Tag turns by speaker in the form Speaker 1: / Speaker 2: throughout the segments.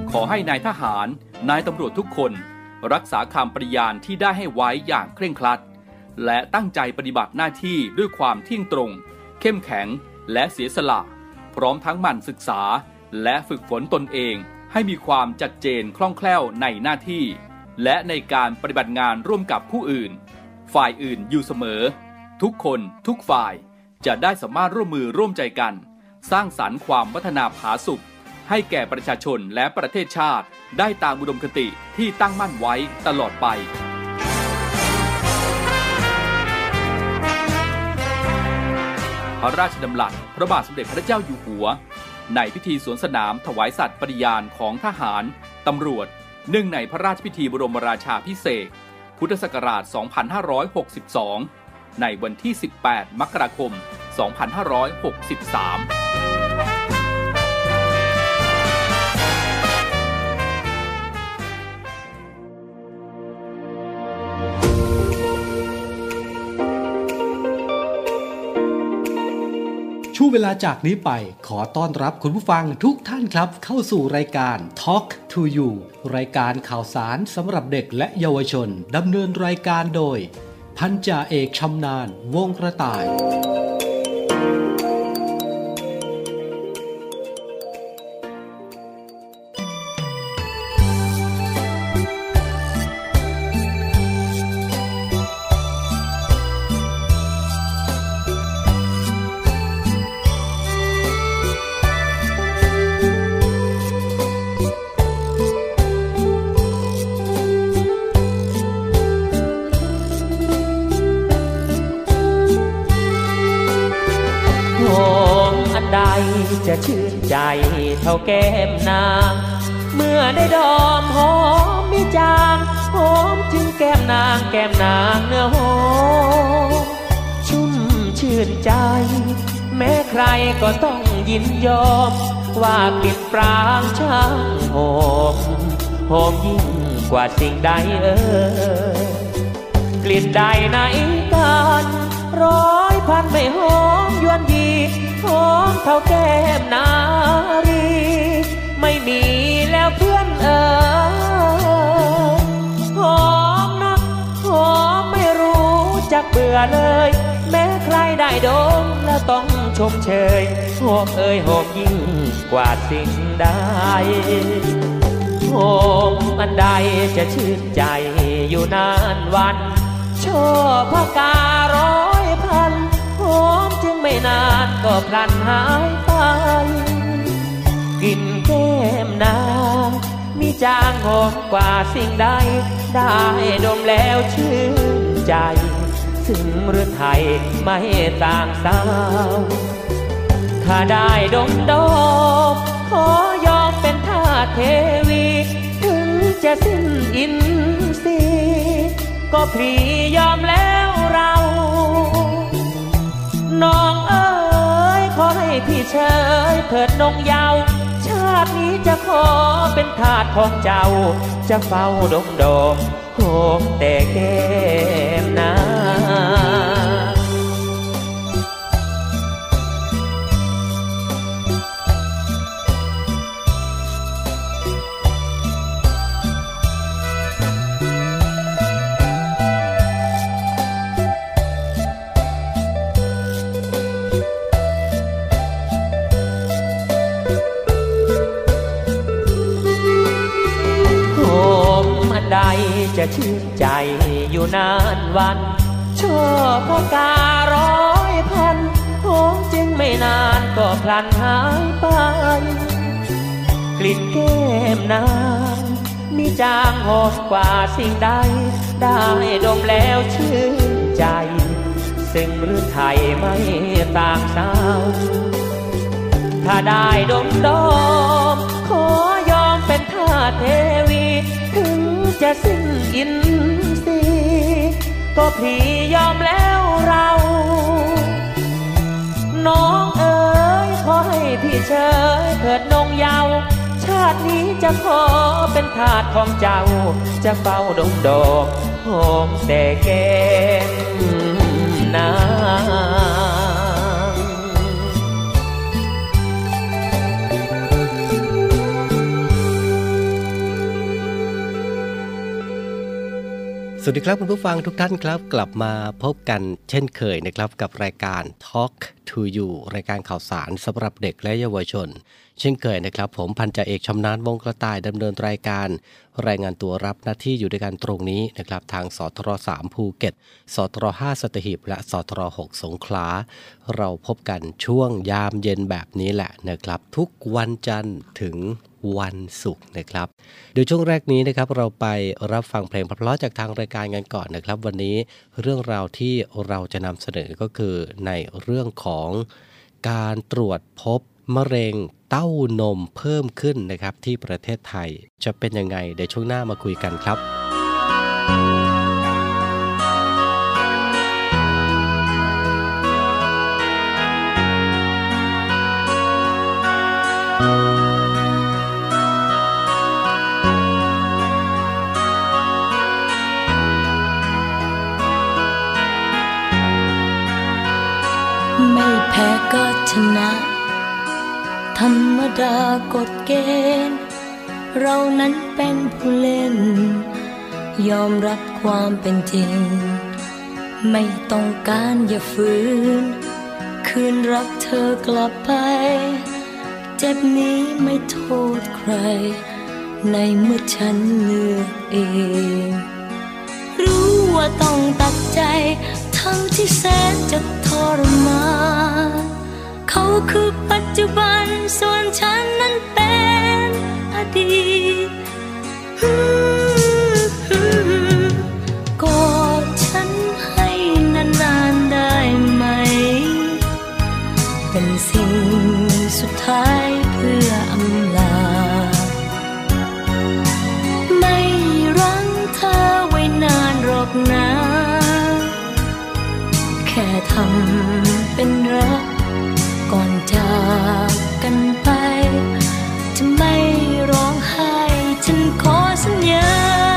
Speaker 1: ขอให้นายทหารนายตำรวจทุกคนรักษาคำปฏิญาณที่ได้ให้ไว้อย่างเคร่งครัดและตั้งใจปฏิบัติหน้าที่ด้วยความเที่ยงตรงเข้มแข็งและเสียสละพร้อมทั้งหมั่นศึกษาและฝึกฝนตนเองให้มีความชัดเจนคล่องแคล่วในหน้าที่และในการปฏิบัติงานร่วมกับผู้อื่นฝ่ายอื่นอยู่เสมอทุกคนทุกฝ่ายจะได้สามารถร่วมมือร่วมใจกันสร้างสรรค์ความพัฒนาผาสุกให้แก่ประชาชนและประเทศชาติได้ตามอุดมคติที่ตั้งมั่นไว้ตลอดไปพระราชดำรัสพระบาทสมเด็จพระเจ้าอยู่หัวในพิธีสวนสนามถวายสัตย์ปฏิญาณของทหารตำรวจเนื่องในพระราชพิธีบรมราชาภิเษกพุทธศักราช 2562 ในวันที่ 18 มกราคม 2563
Speaker 2: ช่วงเวลาจากนี้ไปขอต้อนรับคุณผู้ฟังทุกท่านครับเข้าสู่รายการ Talk to You รายการข่าวสารสำหรับเด็กและเยาวชนดำเนินรายการโดยพันจ่าเอกชำนาญวงกระต่าย
Speaker 3: จะชื่นใจเท่าแก้มนางเมื่อได้ดอมหอมมิจางหอมถึงแก้มนางเนื้อหอมชุ่มชื่นใจแม้ใครก็ต้องยินยอมว่ากลิ่นปรางช่างหอมยิ่งกว่าสิ่งใดกลิ่นใดในกันร้อยพันไม่หอมยวนยีหอมเท่าแก้มนารีไม่มีแล้วเพื่อนหอมนักหอมไม่รู้จักเบื่อเลยแม้ใครได้ดมแล้วต้องชมเชยหอมหอมยิ่งกว่าสิ่งใดหอมอันใดจะชื่นใจอยู่นานวันช่อพระการ้อยพันหอมจึงไม่นานก็พลันหายไปกลิ่นแก้มนางมีจางหอมกว่าสิ่งใดได้ดมแล้วชื่นใจซึ่งเรือนไทยไม่ต่างสาวถ้าได้ดมขอยอมเป็นทาสเทวีถึงจะสิ้นอินทรีย์ก็พลียอมแล้วเราน้องขอให้พี่เชยเถิดนงเยาว์ชาตินี้จะขอเป็นทาสของเจ้าจะเฝ้าดมโหมแต่แก้มนางใดจะชื่นใจอยู่นานวันช่อพระการ้อยพันหอมจึงไม่นานก็พลันหายไปกลิ่นแก้มนางมีจางหอมกว่าสิ่งใดได้ดมแล้วชื่นใจซึ่งเรือนไทยไม่ต่างสาวถ้าได้ดมขอยอมเป็นทาสเทวีถึงจะสิ้นอินทรีย์ก็พลียอมแล้วเราน้องขอให้พี่เชยเถิดนงเยาว์ชาตินี้จะขอเป็นทาสของเจ้าจะเฝ้าดมหอมแต่แก้มนาง
Speaker 2: สวัสดีครับคุณผู้ฟังทุกท่านครับกลับมาพบกันเช่นเคยนะครับกับรายการ Talk to You รายการข่าวสารสำหรับเด็กและเยาวชนเช่นเคยนะครับผมพันจ่าเอกชำนาญวงกระต่ายดำเนินรายการรายงานตัวรับหน้าที่อยู่ด้วยกันตรงนี้นะครับทางสทร3ภูเก็ตสทร5สัตหีบและสทร6สงขลาเราพบกันช่วงยามเย็นแบบนี้แหละนะครับทุกวันจันทร์ถึงวันศุกร์นะครับเดี๋ยวช่วงแรกนี้นะครับเราไปรับฟังเพลงเพราะๆจากทางรายการกันก่อนนะครับวันนี้เรื่องราวที่เราจะนำเสนอก็คือในเรื่องของการตรวจพบมะเร็งเต้านมเพิ่มขึ้นนะครับที่ประเทศไทยจะเป็นยังไงเดี๋ยวช่วงหน้ามาคุยกันครับ
Speaker 4: ไม่แพ้ก็ชนะธรรมดากฎเกณฑ์เรานั้นเป็นผู้เล่นยอมรับความเป็นจริงไม่ต้องการอย่าฝืนคืนรักเธอกลับไปเจ็บนี้ไม่โทษใครในเมื่อฉันเลือกเองรู้ว่าต้องตัดใจทั้งที่แสนจะทรมานเขาคือปัจจุบันส่วนฉันนั้นเป็นอดีตกอดฉันให้นานๆได้ไหมเป็นสิ่งสุดท้ายเพื่ออำลาไม่รั้งเธอไว้นานหรอกนะแค่ทำเป็นรักก่อนจากกันไปจะไม่ร้องไห้ฉันขอสัญญา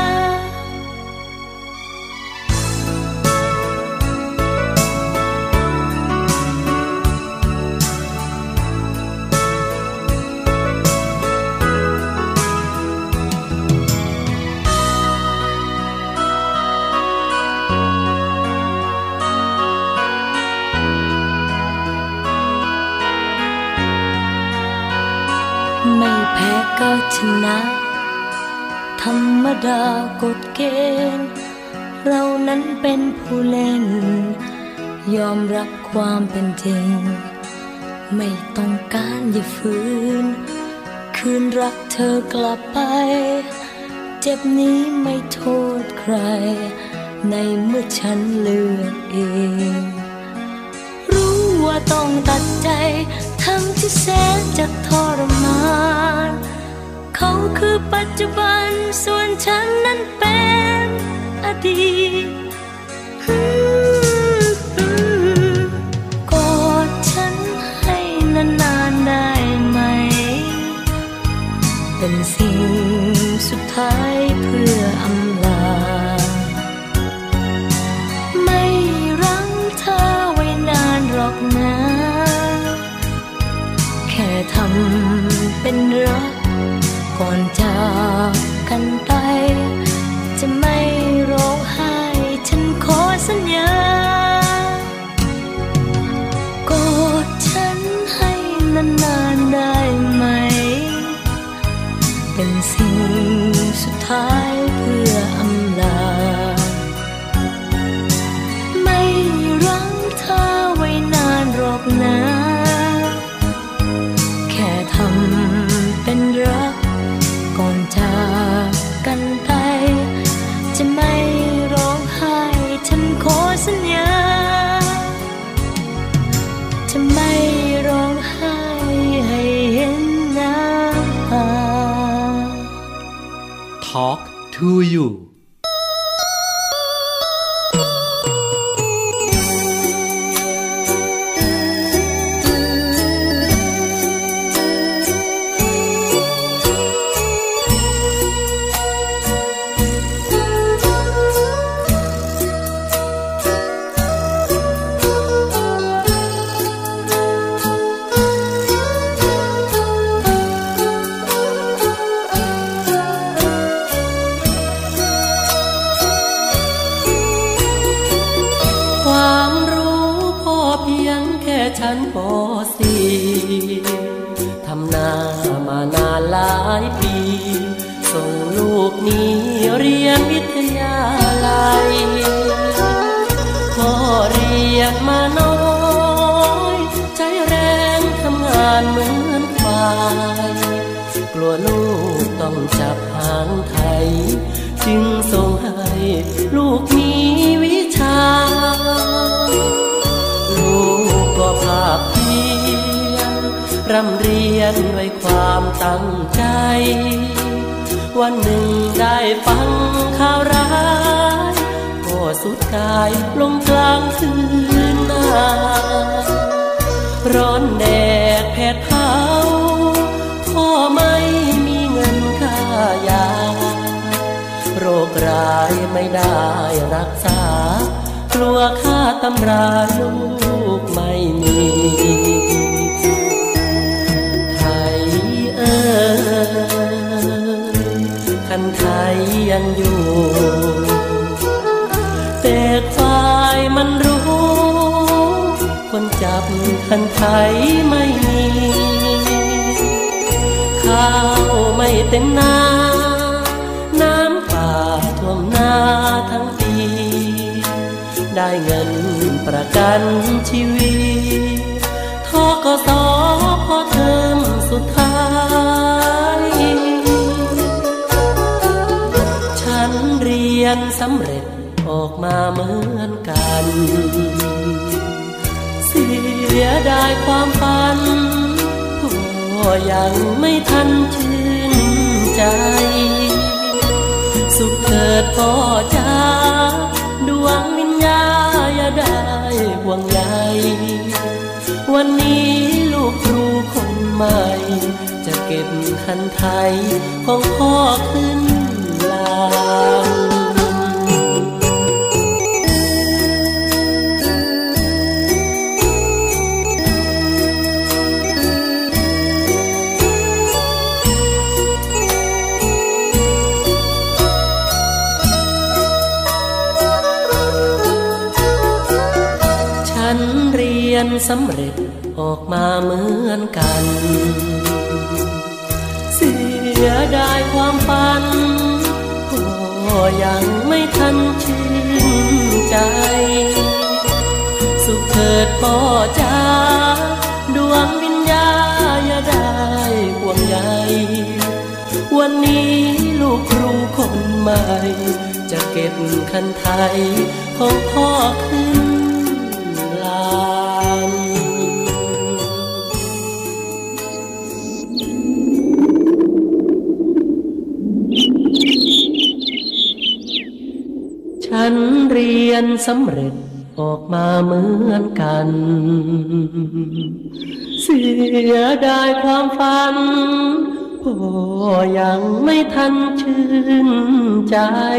Speaker 4: ไม่แพ้ก็ชนะธรรมดากฎเกณฑ์เรานั้นเป็นผู้เล่นยอมรับความเป็นจริงไม่ต้องการอย่าฝืนคืนรักเธอกลับไปเจ็บนี้ไม่โทษใครในเมื่อฉันเลือกเองรู้ว่าต้องตัดใจทั้งที่แสนจะทรมานเขาคือปัจจุบันส่วนฉันนั้นเป็นอดีตกอดฉันให้นานๆได้ไหมเป็นสิ่งสุดท้ายเพื่ออำลาไม่รั้งเธอไว้นานหรอกนะแค่ทำเป็นรักก่อนจากกันไปจะไม่ร้องไห้ฉันขอสัญญากอดฉันให้นานๆได้ไหมเป็นสิ่งสุดท้ายเพื่ออำลาไม่รั้งเธอไว้นานหรอกนะแค่ทำเป็นรักก่อนจากกันไปจะไม่ร้องไห้ฉันขอสัญญาจะไม่ร้องไห้ให้เห็นน้ำตา
Speaker 2: Talk to You
Speaker 3: หลายปีส่งลูกนี้เรียนวิทยาลัยพ่อเรียนมาน้อยใจแรงทำงานเหมือนควายกลัวลูกต้องจับหางไถจึงส่งให้ลูกมีวิชาลูกก็ภาคเพียรร่ำเรียนด้วยความตั้งใจวันหนึ่งได้ฟังข่าวร้ายพ่อสุดกายลงกลางคืนนาร้อนแดดแผดเผาพ่อไม่มีเงินค่ายาโรคร้ายไม่ได้รักษากลัวค่าตำราลูกไม่มีไทยคันไทยยังอยู่แต่ฝ่ายมันรู้คนจับคันไทยไม่มีข้าวไม่เต็มนาน้ำป่าท่วมนาทั้งปีได้เงินประกันชีวิตทกส.พอเทอมสุดท้ายฉันเรียนสำเร็จออกมาเหมือนกันเสียดายความฝันพ่อยังไม่ทันชื่นใจสุขเถิดพ่อจ๋าดวงวิญญาณอย่าได้ห่วงใยวันนี้ลูกครูคนใหม่จะเก็บคันไทยของพ่อขึ้นลางสำเร็จออกมาเหมือนกันเสียดายความฝันพ่อยังไม่ทันชื่นใจสุขเถิดพ่อจ๋าดวงวิญญาณอย่าได้ห่วงใยวันนี้ลูกครูคนใหม่จะเก็บคันไทยของพ่อขึ้นลานฉันเรียนสำเร็จออกมาเหมือนกันเสียดายความฝันพ่อยังไม่ทันชื่นใจ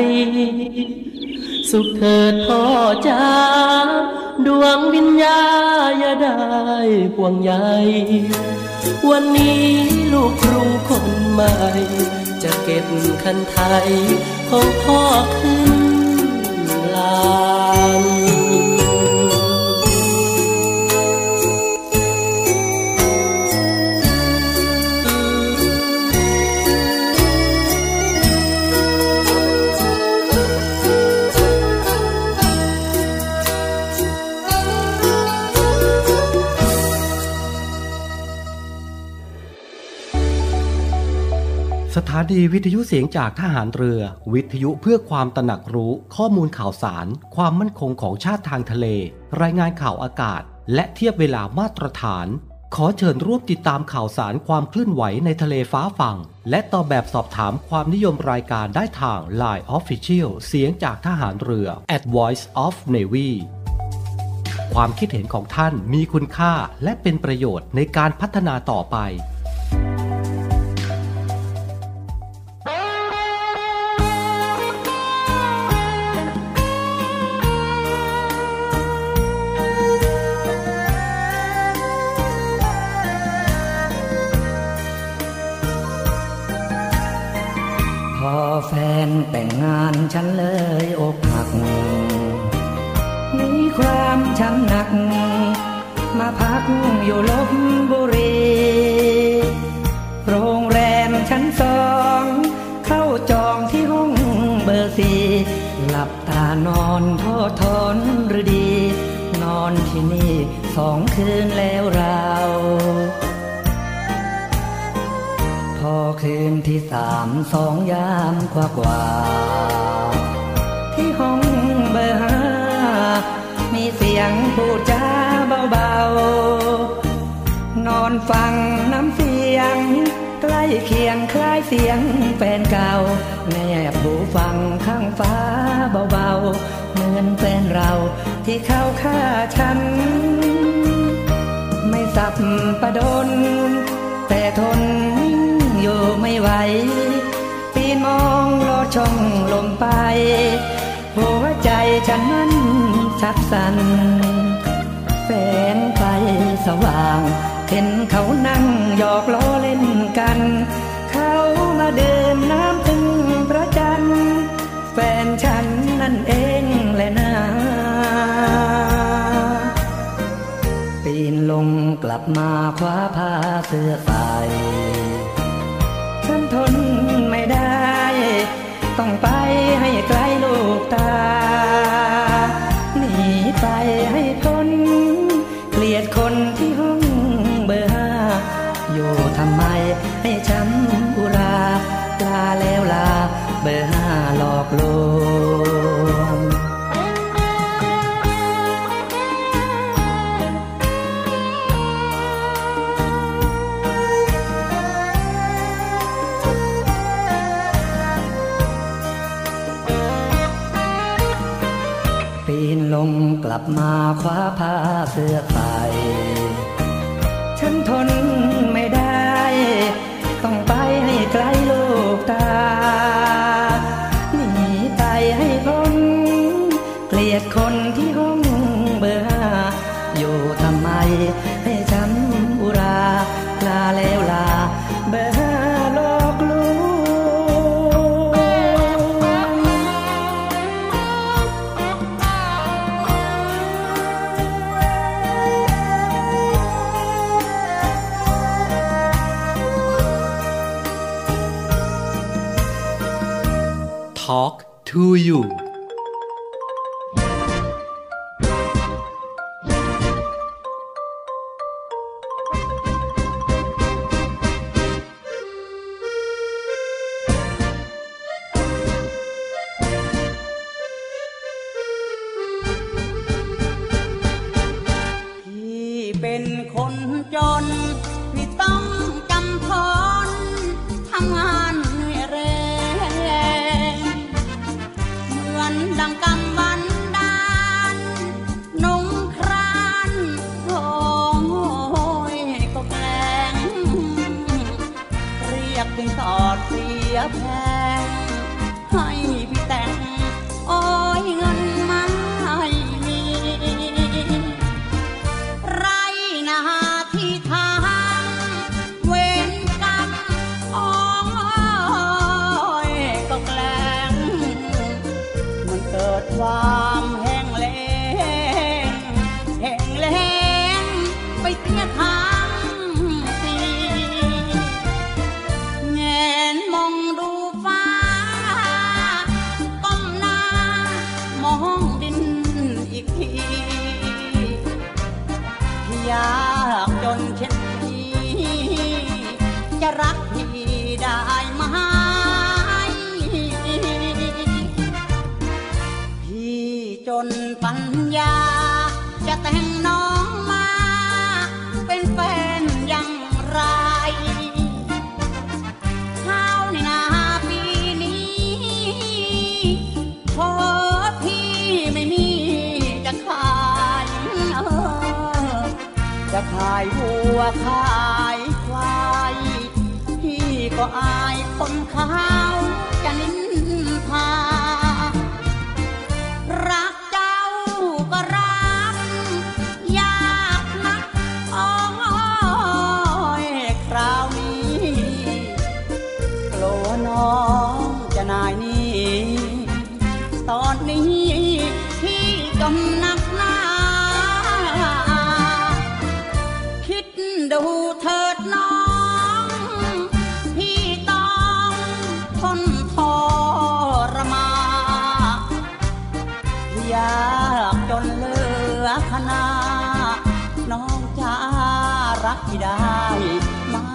Speaker 3: สุขเถิดพ่อจ๋าดวงวิญญาณอย่าได้ห่วงใยวันนี้ลูกครูคนใหม่จะเก็บคันไทยของพ่อขึ้นลาน
Speaker 2: สถานีวิทยุเสียงจากทหารเรือวิทยุเพื่อความตระหนักรู้ข้อมูลข่าวสารความมั่นคงของชาติทางทะเลรายงานข่าวอากาศและเทียบเวลามาตรฐานขอเชิญร่วมติดตามข่าวสารความเคลื่อนไหวในทะเลฟ้าฝั่งและตอบแบบสอบถามความนิยมรายการได้ทาง LINE Official เสียงจากทหารเรือ @Voice of Navy ความคิดเห็นของท่านมีคุณค่าและเป็นประโยชน์ในการพัฒนาต่อไป
Speaker 5: แฟนแต่งงานฉันเลยอกหักมีความช้ำหนักมาพักอยู่ลพบุรีโรงแรมฉันานอนทอดทนหรือดีนอนที่นี่2 คืนแล้วเราพอคืนที่3 2 ยามกว่าที่ห้องเบอร์5มีเสียงพูดจาเบาๆนอนฟังน้ำเสียงใกล้เคียงคล้ายเสียงแฟนเก่าแนบหูฟังข้างฟ้าเบาๆเหมือนแฟนเราที่เข้าฆ่าฉันไม่สับประดนแต่ทนอยู่ไม่ไหวปีนมองลอดช่องลมไปหัวใจฉันนั้นชักสั่นแสงไฟสว่างเห็นเขานั่งหยอกล้อเล่นกันเขามาดื่มน้ำพึ่งพระจันทร์แฟนฉันนั่นเองแหละนะปีนลงกลับมาคว้าผ้าเสื้อใส่ฉันทนไม่ได้ต้องไปให้ไกลลูกตาหนีไปให้พ้นเกลียดคนที่ห้องเบอร์5อยู่ทำไมให้ช้ำอุราลาแล้วลาเบอร์5หลอกลวงปีนลงกลับมาคว้าผ้าเสื้อใส่ฉันทนไม่ได้ต้องไปให้ไกลลูกตาหนีไปให้พ้นเกลียดคนที่ห้องเบอร์5อยู่ทำไมให้ช้ำอุราลาแล้วลาเบอร์5หลอกลวง
Speaker 2: Talk to you
Speaker 6: พี่เป็นคนจนพี่ต้องจำทนทำงานเหนื่อยแรงเหมือนดังกำบันดาลนุ่งครานโอ้ยก็แกล้งเรียกเป็นสอดเสียแพงให้พี่แต่งโอ้ยเงินมาให้มีไรนาที่ทางเวรกรรมโอ้ยก็แกล้งมันเกิดความแห้งแล้งแห้งแล้งไปเสียทางสีแงนมองดูฟ้าก้มหน้ามองดินอีกทีอยากจนเช่นนี้จะรักพี่ได้ไหมพี่จนปัญญาจะแต่งน้องมาเป็นแฟนอย่างไรข้าวในนาปีนี้โทษพี่ไม่มีจะขายจะขายวัวขายควายพี่ก็อายคนเขาจะนินทารักเจ้าก็รักยากนักโอ้ยคราวนี้กลัวน้องจะนายนี้ตอนนี้พี่จนนักหนาคิดดูเถิดน้องพี่ต้องทนทรมานนาน้องจะรักพี่ได้ไหม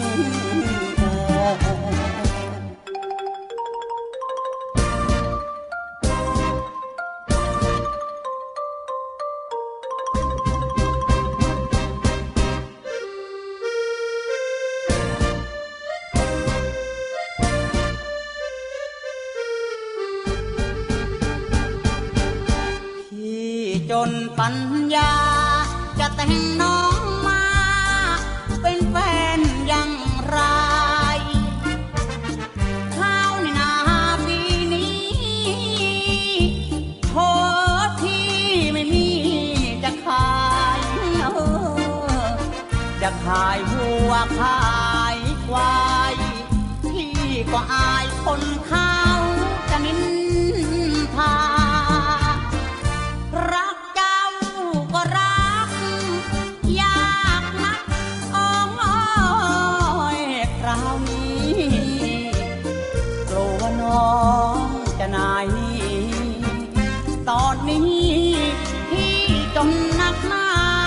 Speaker 6: จนปัญญาจะแต่งน้องมาเป็นแฟนอย่างไรข้าวในนาปีนี้โทษที่ไม่มีจะขายจะขายหัวขายควายพี่ก็อายคนเขาจะนินทาตอนนี้พี่จมหนักหนา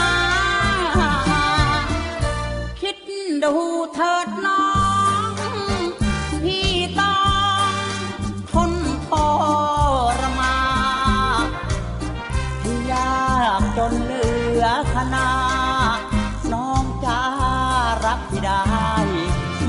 Speaker 6: คิดดูเถิดน้องพี่ต้องทนทรมานที่ยากจนเหลือขนาน้องจะรับพี่ได้ไหม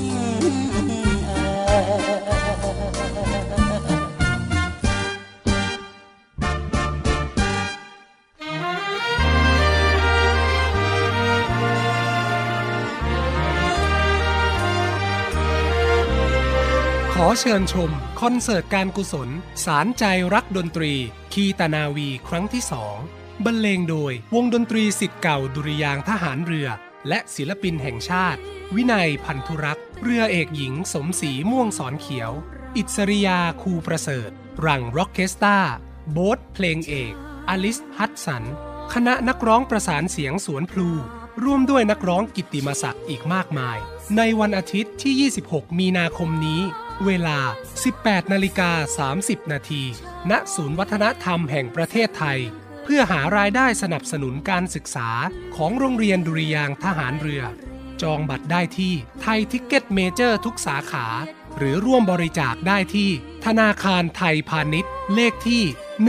Speaker 7: ขอเชิญชมคอนเสิร์ตการกุศลสารใจรักดนตรีคีตนาวีครั้งที่2บรรเลงโดยวงดนตรีศิษย์เก่าดุริยางค์ทหารเรือและศิลปินแห่งชาติวินัยพันธุรักษ์เรือเอกหญิงสมศรีม่วงสอนเขียวอิสริยาคูประเสริฐรังร็อกเคสตาโบ๊ทเพลงเอกอลิสฮัตสันคณะนักร้องประสานเสียงสวนพลูร่วมด้วยนักร้องกิตติมศักดิ์อีกมากมายในวันอาทิตย์ที่26มีนาคมนี้เวลา 18:30 น.ณ ศูนย์วัฒนธรรมแห่งประเทศไทยเพื่อหารายได้สนับสนุนการศึกษาของโรงเรียนดุริยางค์ทหารเรือจองบัตรได้ที่ไทยทิกเก็ตเมเจอร์ทุกสาขาหรือร่วมบริจาคได้ที่ธนาคารไทยพาณิชย์เลขที่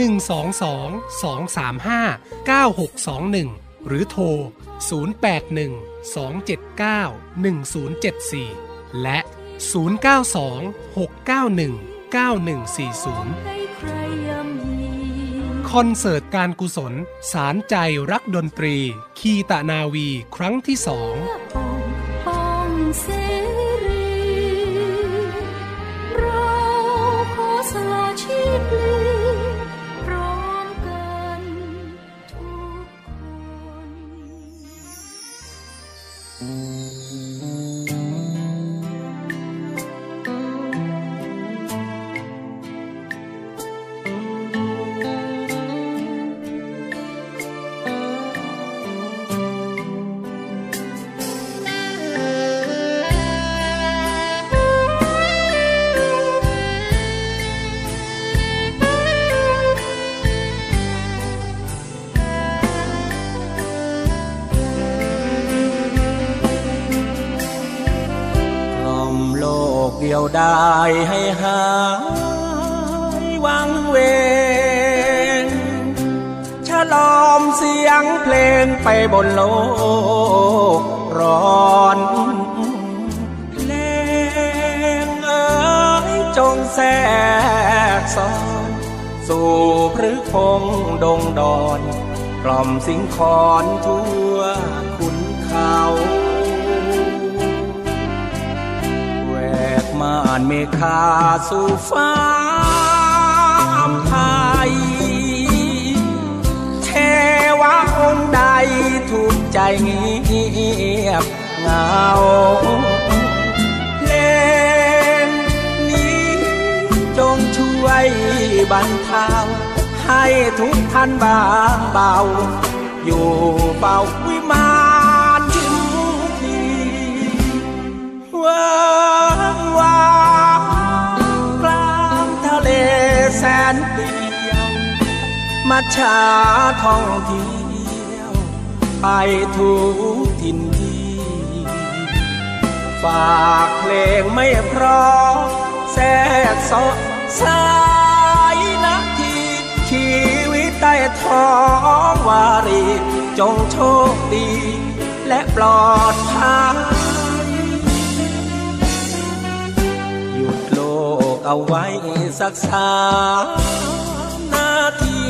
Speaker 7: 122-235-9621 หรือโทร 081-279-1074 และ 092-691-9140 คอนเสิร์ตการกุศลสารใจรักดนตรีคีตนาวีครั้งที่2เราขอสละชีพพร้อมกันทุกคน
Speaker 3: เดียวดายให้หายวังเวงฉลอมเสียงเพลงไปบนโลกร้อนเพลงเอ๋ยจงแทรกซ้อนสู่พฤกษ์พงดงดอนกล่อมสิงคอนทั่วขุนเขาม่านเมฆาสู่ฟ้าไทยเทวะองค์ใดถูกใจเงียบเหงาเพลงนี้จงช่วยบรรเทาให้ทุกท่านบางเบาอยู่เบาวิมานถึงทีว่ากลางทะเลแสนเปลี่ยวมัจฉาท่องเที่
Speaker 8: ไปทุกถิ่นที่ฝากเพลงไม่เพราะแทรกซ้อนสายนาทีชีวิตใต้ท้องวารีจงโชคดีและปลอดภัยหยุดโลกเอาไว้สัก3 นาที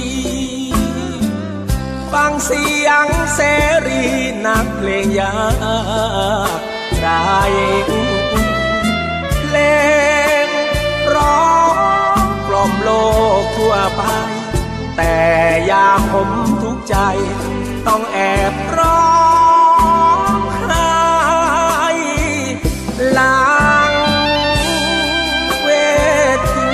Speaker 8: ฟังเสียงเสรีนักเพลงยากไรเพลงร้องกล่อมโลกทั่วไปแต่ยามผมทุกข์ใจต้องแอบร้องไห้หลังเวที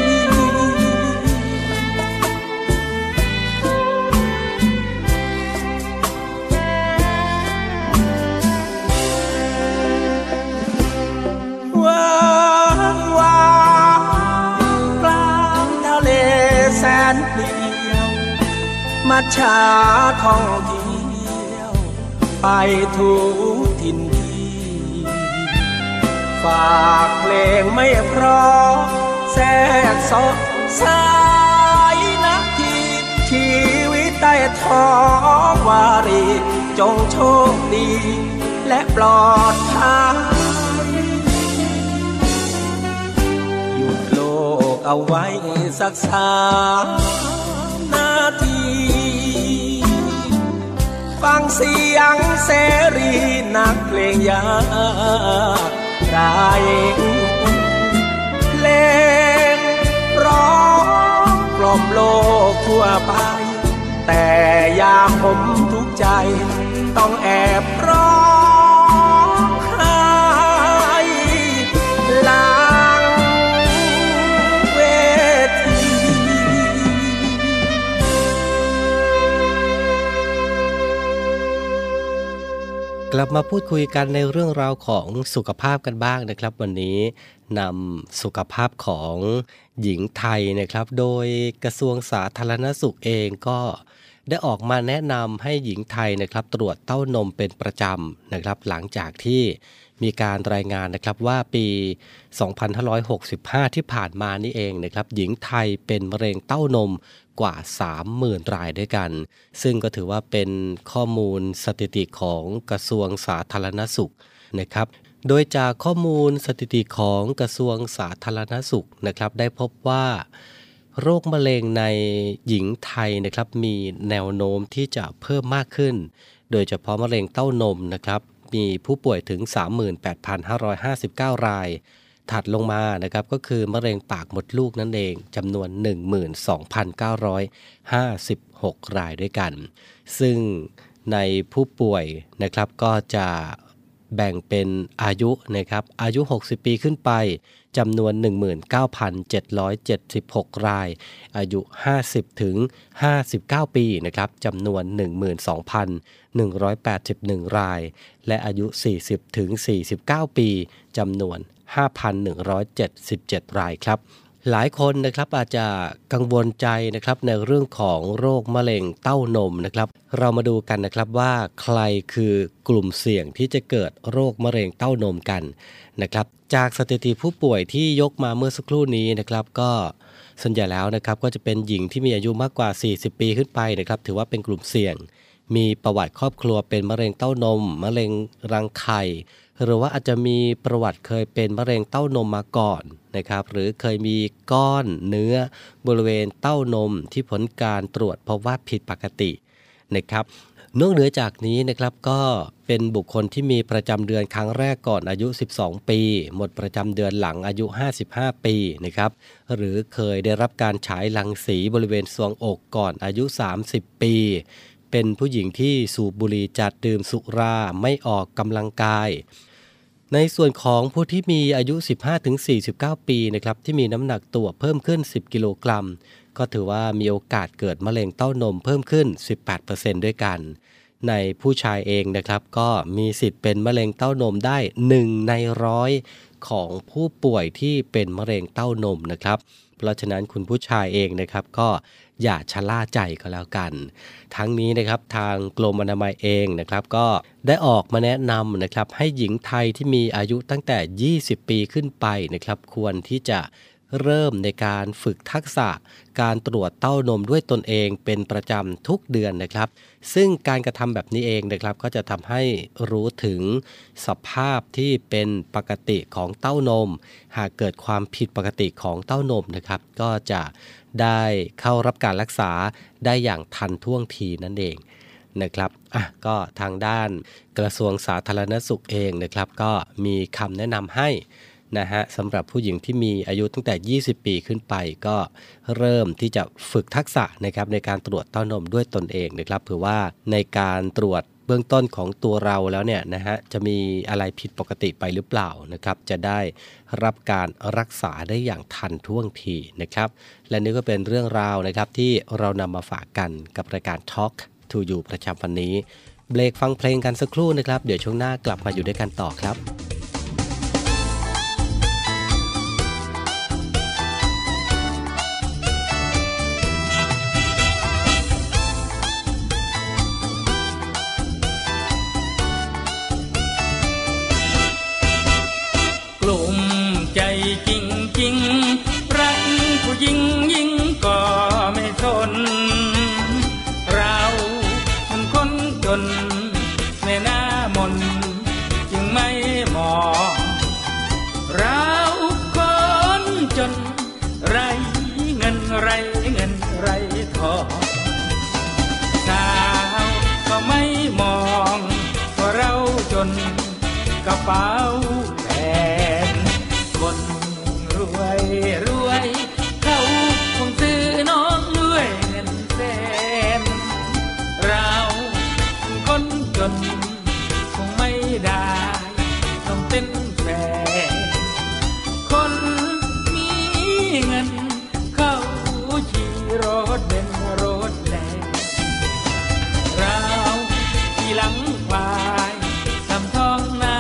Speaker 8: ว้างว้างกลางทะเลแสนเปลี่ยวมัจฉาท่องเที่ยวไปทุกถิ่นที่ฝากเพลงไม่เพราะแทรกซ้อนสายนาทีชีวิตใต้ท้องวารีจงโชคดีและปลอดภัยหยุดโลกเอาไว้สัก3 นาทีฟังเสียงเสรีนักเพลงยากไรเพลงร้องกล่อมโลกทั่วไปแต่ยามผมทุกข์ใจต้องแอบร้องไห้หลังเวที
Speaker 9: กลับมาพูดคุยกันในเรื่องราวของสุขภาพกันบ้างนะครับวันนี้นำสุขภาพของหญิงไทยนะครับโดยกระทรวงสาธารณสุขเองก็ได้ออกมาแนะนำให้หญิงไทยนะครับตรวจเต้านมเป็นประจำนะครับหลังจากที่มีการรายงานนะครับว่าปี 2565 ที่ผ่านมานี่เองนะครับหญิงไทยเป็นมะเร็งเต้านมกว่า 30,000 รายด้วยกันซึ่งก็ถือว่าเป็นข้อมูลสถิติของกระทรวงสาธารณสุขนะครับโดยจากข้อมูลสถิติของกระทรวงสาธารณสุขนะครับได้พบว่าโรคมะเร็งในหญิงไทยนะครับมีแนวโน้มที่จะเพิ่มมากขึ้นโดยเฉพาะมะเร็งเต้านมนะครับมีผู้ป่วยถึง 38,559 รายถัดลงมานะครับก็คือมะเร็งปากมดลูกนั่นเองจำนวน 12,956 รายด้วยกันซึ่งในผู้ป่วยนะครับก็จะแบ่งเป็นอายุนะครับอายุ60ปีขึ้นไปจำนวน 19,776 รายอายุ50ถึง59ปีนะครับจำนวน 12,181 รายและอายุ40ถึง49ปีจำนวน 5,177 รายครับหลายคนนะครับอาจจะกังวลใจนะครับในเรื่องของโรคมะเร็งเต้านมนะครับเรามาดูกันนะครับว่าใครคือกลุ่มเสี่ยงที่จะเกิดโรคมะเร็งเต้านมกันนะครับจากสถิติผู้ป่วยที่ยกมาเมื่อสักครู่นี้นะครับก็ส่วนใหญ่แล้วนะครับก็จะเป็นหญิงที่มีอายุมากกว่า40ปีขึ้นไปนะครับถือว่าเป็นกลุ่มเสี่ยงมีประวัติครอบครัวเป็นมะเร็งเต้านมมะเร็งรังไข่หรือว่าอาจจะมีประวัติเคยเป็นมะเร็งเต้านมมาก่อนนะครับหรือเคยมีก้อนเนื้อบริเวณเต้านมที่ผลการตรวจพบว่าผิดปกตินะครับนอกเหนือจากนี้นะครับก็เป็นบุคคลที่มีประจำเดือนครั้งแรกก่อนอายุ12ปีหมดประจำเดือนหลังอายุ55ปีนะครับหรือเคยได้รับการฉายรังสีบริเวณทรวงอกก่อนอายุ30ปีเป็นผู้หญิงที่สูบบุหรี่จัดดื่มสุราไม่ออกกำลังกายในส่วนของผู้ที่มีอายุ 15-49 ปีนะครับที่มีน้ำหนักตัวเพิ่มขึ้น10กิโลกรัมก็ถือว่ามีโอกาสเกิดมะเร็งเต้านมเพิ่มขึ้น 18% ด้วยกันในผู้ชายเองนะครับก็มีสิทธิ์เป็นมะเร็งเต้านมได้1ใน100 ของผู้ป่วยที่เป็นมะเร็งเต้านมนะครับเพราะฉะนั้นคุณผู้ชายเองนะครับก็อย่าชะล่าใจก็แล้วกันทั้งนี้นะครับทางกรมอนามัยเองนะครับก็ได้ออกมาแนะนำนะครับให้หญิงไทยที่มีอายุตั้งแต่20ปีขึ้นไปนะครับควรที่จะเริ่มในการฝึกทักษะการตรวจเต้านมด้วยตนเองเป็นประจำทุกเดือนนะครับซึ่งการกระทำแบบนี้เองนะครับก็จะทำให้รู้ถึงสภาพที่เป็นปกติของเต้านมหากเกิดความผิดปกติของเต้านมนะครับก็จะได้เข้ารับการรักษาได้อย่างทันท่วงทีนั่นเองนะครับก็ทางด้านกระทรวงสาธารณสุขเองนะครับก็มีคำแนะนำให้นะฮะสำหรับผู้หญิงที่มีอายุตั้งแต่20ปีขึ้นไปก็เริ่มที่จะฝึกทักษะนะครับในการตรวจเต้านมด้วยตนเองนะครับเผื่อว่าในการตรวจเบื้องต้นของตัวเราแล้วเนี่ยนะฮะจะมีอะไรผิดปกติไปหรือเปล่านะครับจะได้รับการรักษาได้อย่างทันท่วงทีนะครับและนี่ก็เป็นเรื่องราวนะครับที่เรานำมาฝากกันกับรายการ Talk to You ประจำวันนี้เบรกฟังเพลงกันสักครู่นะครับเดี๋ยวช่วงหน้ากลับมาอยู่ด้วยกันต่อครับ
Speaker 10: กลุ่มใจจริงๆรักผู้หญิงยิ่งก็ไม่ทนเรามันคนจนในหน้ามนจึงไม่มองเราคนจนไรเงินไรทองสาวก็ไม่มองว่าเราจนกระเป๋าคนรวยเขาคงซื้อน้องด้วยเงินแสนเราคนจนคงไม่ได้ต้องเป็นแฟนคนมีเงินเขาขี่รถเบนซ์รถแล่เราขี่หลังควายทำท้องนา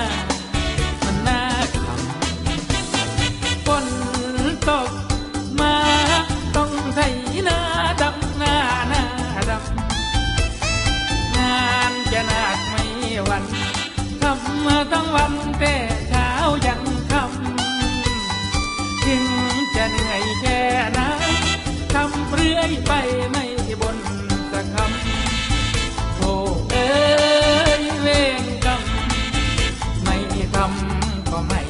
Speaker 10: ตกมาต้องไถนาดำนาดำงานจะหนักไม่วันทำมาทั้งวันแต่เช้ายันค่ำถึงจะเหนื่อยแค่ไหนทำเรื่อยไปไม่บ่นสักคำโธ่เอ้ยเวรกรรมไม่ทำก็ไม่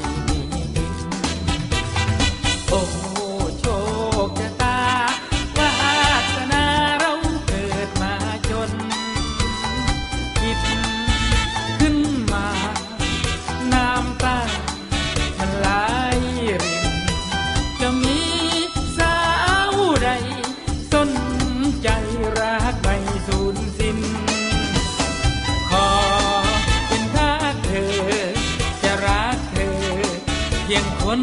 Speaker 10: โอ้โชคชะตาวาสนาเราเกิดมาจนคิดขึ้นมาน้ำตามันไหลรินจะมีสาวใดสนใจรักไม่สูญสิ้นขอเป็นทาสเธอจะรักเธอเพียงคน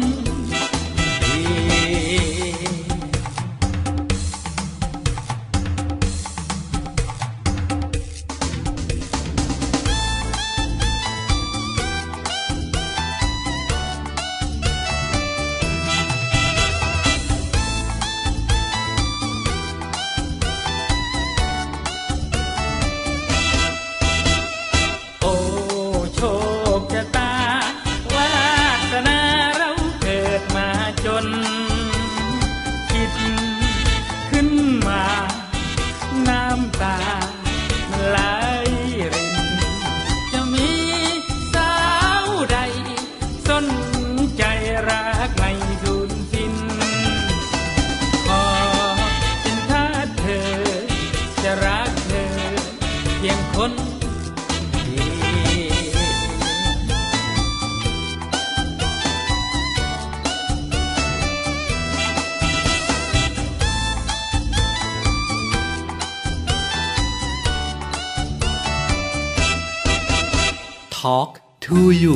Speaker 2: Talk to You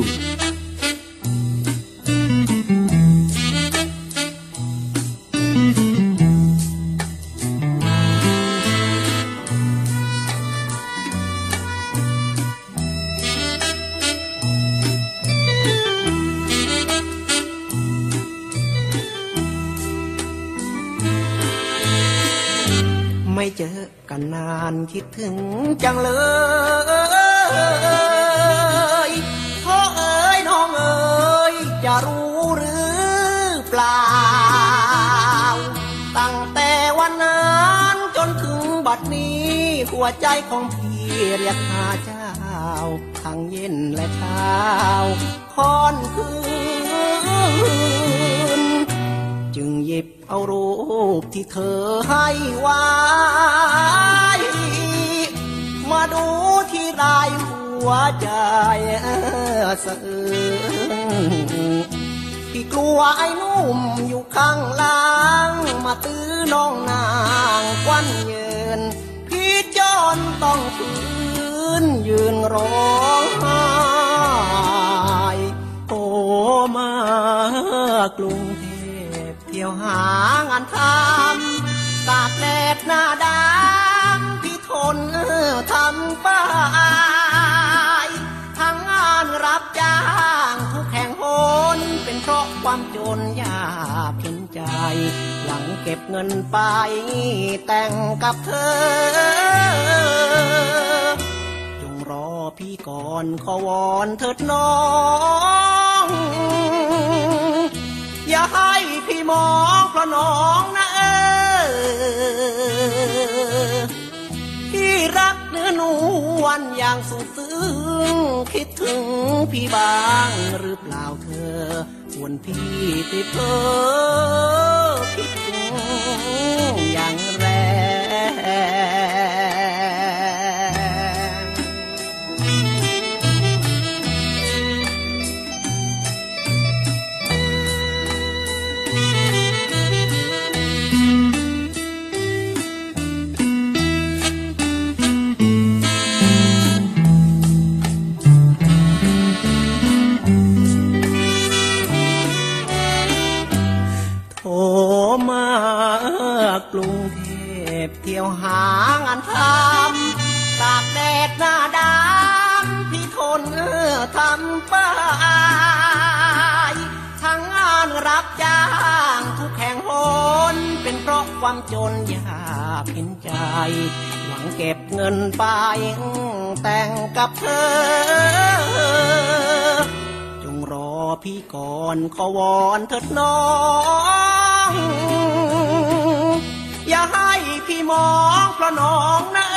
Speaker 8: ไม่เจอกันนานคิดถึงจังเลยพ่อเอ๋ยน้องเอ๋ยจะรู้หรือเปล่าตั้งแต่วันนั้นจนถึงบัดนี้หัวใจของพี่เรียกหาเจ้าทั้งเย็นและเช้าค่อนคืนจึงหยิบเอารูปที่เธอให้ไว้มาดูที่รายหัวใจสะอื้นพี่กลัวไอ้นุ่มอยู่ข้างหลังมาตื้อน้องนางควันเยินพี่จนต้องฝืนยืนร้องไห้โอ้มากรุงเทพเที่ยวหางานทำตากแดดหน้าดำพี่ทนทำไปทั้งงานรับจ้างทุกแห่งหนเป็นเพราะความจนยากเข็นใจหลังเก็บเงินไปแต่งกับเธอจงรอพี่ก่อนขอวอนเถิดน้องอย่าให้พี่มองเพราะน้องนะพี่รักเนื้อนวลอย่างสุดซึ้งคิดถึงพี่บ้างหรือเปล่าเธอส่วนพี่ติดเธอคิดถึงอย่างแรงกรุงเทพเที่ยวหางานทำตากแดดหน้าดำพี่ทนทำไปทั้งงานรับจ้างทุกแห่งหนเป็นเพราะความจนยากเห็นใจหวังเก็บเงินไปแต่งกับเธอจงรอพี่ก่อนขอวอนเถิดน้องอย่าให้พี่มองเพราะน้องนะ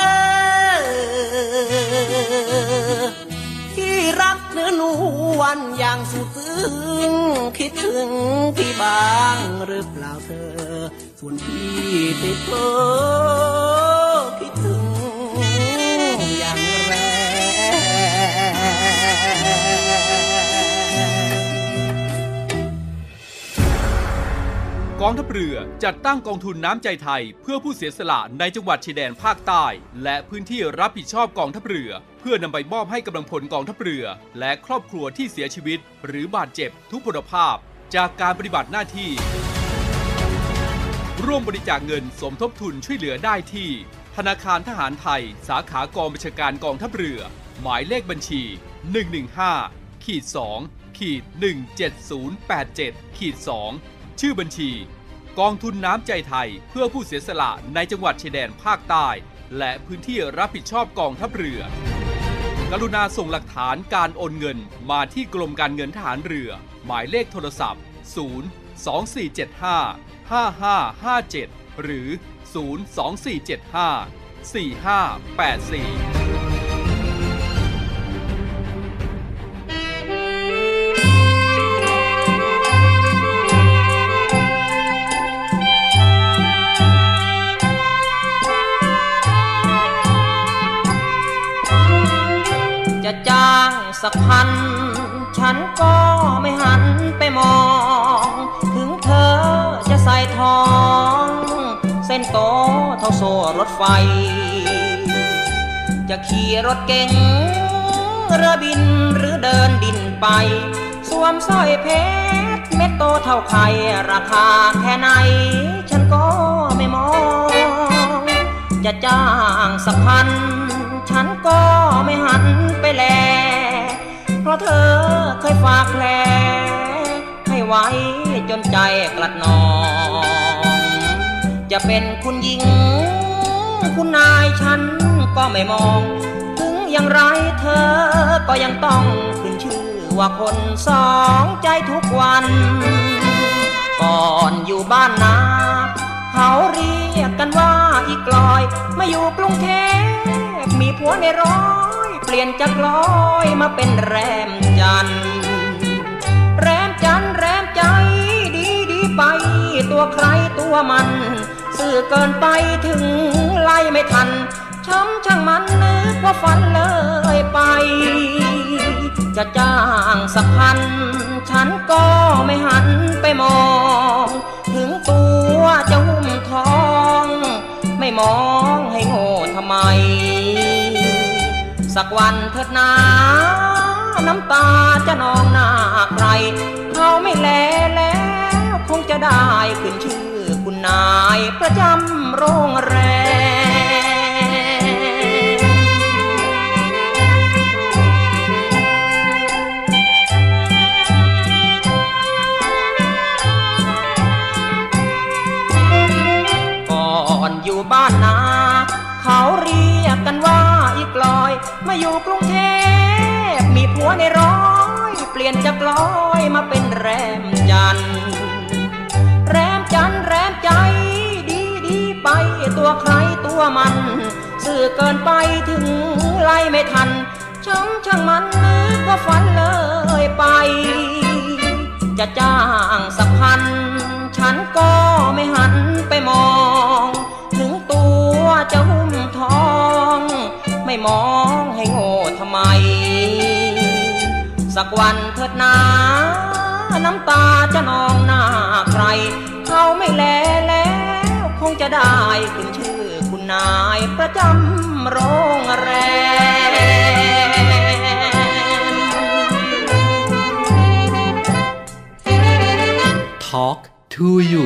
Speaker 8: ที่รักเนื้อนวลอย่างสุดซึ้งคิดถึงพี่บ้างหรือเปล่าเธอส่วนพี่ติดเธอคิดถึงอย่างแรง
Speaker 1: กองทัพเรือจัดตั้งกองทุนน้ำใจไทยเพื่อผู้เสียสละในจังหวัดชายแดนภาคใต้และพื้นที่รับผิดชอบกองทัพเรือเพื่อนำไปมอบให้กำลังพลกองทัพเรือและครอบครัวที่เสียชีวิตหรือบาดเจ็บทุกพลภาพจากการปฏิบัติหน้าที่ร่วมบริจาคเงินสมทบทุนช่วยเหลือได้ที่ธนาคารทหารไทยสาขากองบัญชาการกองทัพเรือหมายเลขบัญชี 115-2-17087-2ชื่อบัญชีกองทุนน้ำใจไทยเพื่อผู้เสียสละในจังหวัดชายแดนภาคใต้และพื้นที่รับผิดชอบกองทัพเรือกรุณาส่งหลักฐานการโอนเงินมาที่กรมการเงินทหารเรือหมายเลขโทรศัพท์024755557หรือ024754584
Speaker 3: จ้างสักพันฉันก็ไม่หันไปมองถึงเธอจะใส่ทองเส้นโตเท่าโซ่รถไฟจะขี่รถเก๋งเรือบินหรือเดินดินไปสวมสร้อยเพชรเม็ดโตเท่าไข่ราคาแค่ไหนฉันก็ไม่มองจะจ้างสักพันฉันก็ไม่หันไปแลเพราะเธอเคยฝากแผลให้ไว้จนใจกลัดนองจะเป็นคุณหญิงคุณนายฉันก็ไม่มองถึงอย่างไรเธอก็ยังต้องขึ้นชื่อว่าคนสองใจทุกวันก่อนอยู่บ้านนาเขาเรียกกันว่าอีกลอยมาอยู่กรุงเทพมีผัวในร้อยเปลี่ยนจากลอยมาเป็นแรมจันทร์แรมจันทร์แรมใจดีไปตัวใครตัวมันสื่อเกินไปถึงไล่ไม่ทันช้ำช่างมันนึกว่าฝันเลยไปจะจ้างสักพันฉันก็ไม่หันไปมองถึงตัวจะหุ้มทองไม่มองให้โง่ทำไมสักวันเถิดนาน้ำตาจะนองหน้าใครเขาไม่แลแล้วคงจะได้ขึ้นชื่อคุณนายประจำโรงแรมก่อนอยู่บ้านนาเขาเรียกกันว่าอีกลอยมาอยู่กรุงเทพมีผัวในร้อยเปลี่ยนจากลอยมาเป็นแรมจันทร์แรมจันทร์แรมใจดีไปตัวใครตัวมันสื่อเกินไปถึงไล่ไม่ทันช่างมันนึกว่าฝันเลยไปจะจ้างสักพันฉันก็ไม่หันไปมองถึงตัวจะหุ้มทองไม่มองให้โง่ทำไมสักวันเถิดนาน้ำตาจะนองหน้าใครเขาไม่แลแล้วคงจะได้ขึ้นชื่อคุณนายประจำโรงแรม
Speaker 2: Talk to you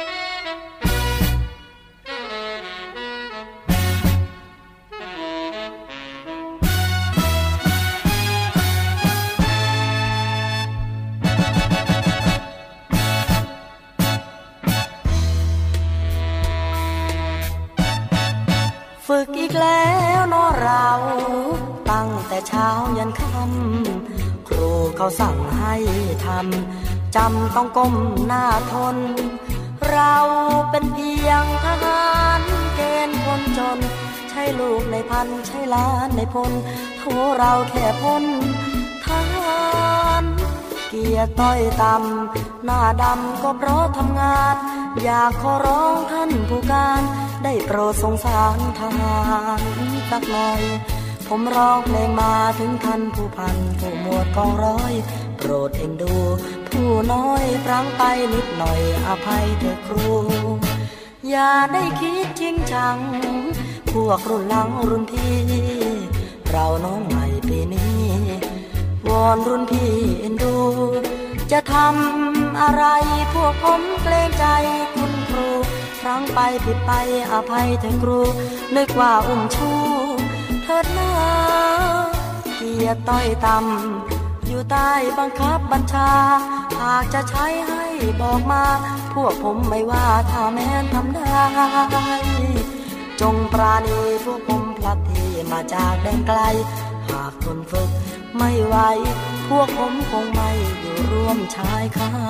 Speaker 11: ฝึกอีกแล้วเนาะเราตั้งแต่เช้ายันค่ำครูเขาสั่งให้ทำจำต้องก้มหน้าทนเราเป็นเพียงทหารเกณฑ์คนจนใช่ลูกในพันใช่ล้านในพลโทเราแค่พ้นทหารเกียรติต้อยต่ำหน้าดำก็เพราะทำงานอยากขอร้องท่านผู้การได้โปรดสงสารทหารสักหน่อยผมร้องเพลงมาถึงท่านผู้พันผู้หมวดกองร้อยโปรดเอ็นดูผู้น้อยพลั้งไปนิดหน่อยอภัยเถอะครูอย่าได้คิดจริงจังพวกรุ่นหลังรุ่นพี่เราน้องใหม่ปีนี้วอนรุ่นพี่เอ็นดูจะทำอะไรพวกผมเกรงใจคุณครูครั้งไปผิดไปอภัยเถอะครูนึกว่าอุ้มชูเถิดนาเกียรติต้อยต่ำอยู่ใต้บังคับบัญชาหากจะใช้ให้บอกมาพวกผมไม่ว่าถ้าแม้นทำได้จงปราณีพวกผมพลัดที่มาจากแดนไกลหากทนฝึกไม่ไหวพวกผมคงไม่อยู่ร่วมชายคา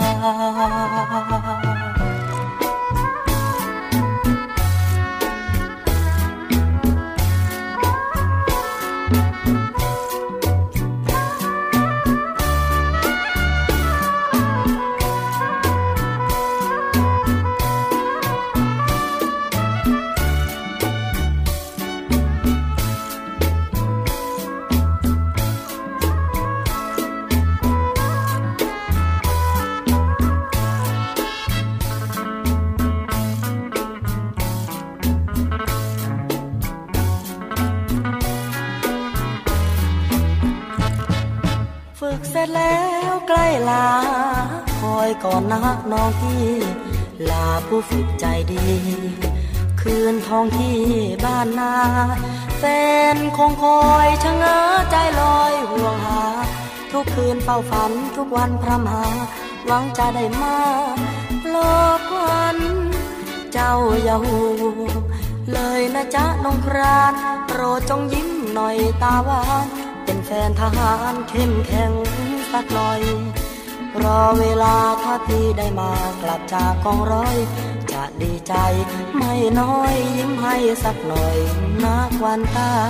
Speaker 11: เสร็จแล้วใกล้ลาคอยก่อนนักน้องพี่ลาผู้ฝึกใจดีคืนทองที่บ้านนาแฟนคงคอยชะเง้อใจลอยห่วงหาทุกคืนเฝ้าฝันทุกวันพร่ำหาหวังจะได้มาโลกวันเจ้าอย่าห่วงเลยนะจ๊ะน้องครานโปรดจงยิ้มหน่อยตาหวานเป็นแฟนทหารเข้มแข็งสักหน่อยรอเวลาถ้าพี่ได้มากลับจากกองร้อยจะดีใจไม่น้อยยิ้มให้สักหน่อยนักวันตา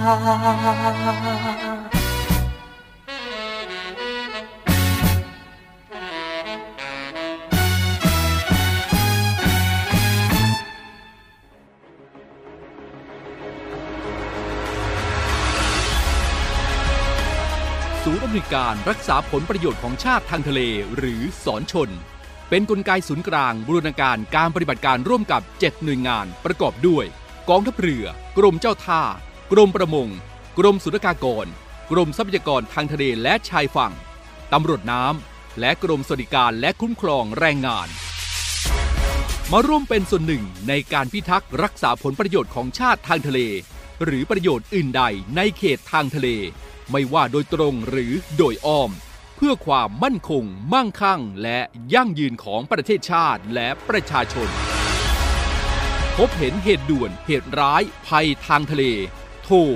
Speaker 1: ศูนย์อำนวยการรักษาผลประโยชน์ของชาติทางทะเลหรือศรชนเป็นกลไกศูนย์กลางบูรณาการการปฏิบัติการร่วมกับ7หน่วยงานประกอบด้วยกองทัพเรือกรมเจ้าท่ากรมประมงกรมศุลกากรกรมทรัพยากรทางทะเลและชายฝั่งตำรวจน้ำและกรมสวัสดิการและคุ้มครองแรงงานมาร่วมเป็นส่วนหนึ่งในการพิทักษ์รักษาผลประโยชน์ของชาติทางทะเลหรือประโยชน์อื่นใดในเขตทางทะเลไม่ว่าโดยตรงหรือโดยอ้อมเพื่อความมั่นคงมั่งคั่งและยั่งยืนของประเทศชาติและประชาชนพบเห็นเหตุด่วนเหตุร้ายภัยทางทะเลโทร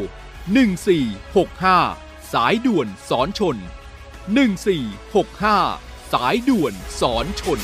Speaker 1: 1465สายด่วนสอนชน1465สายด่วนสอนชน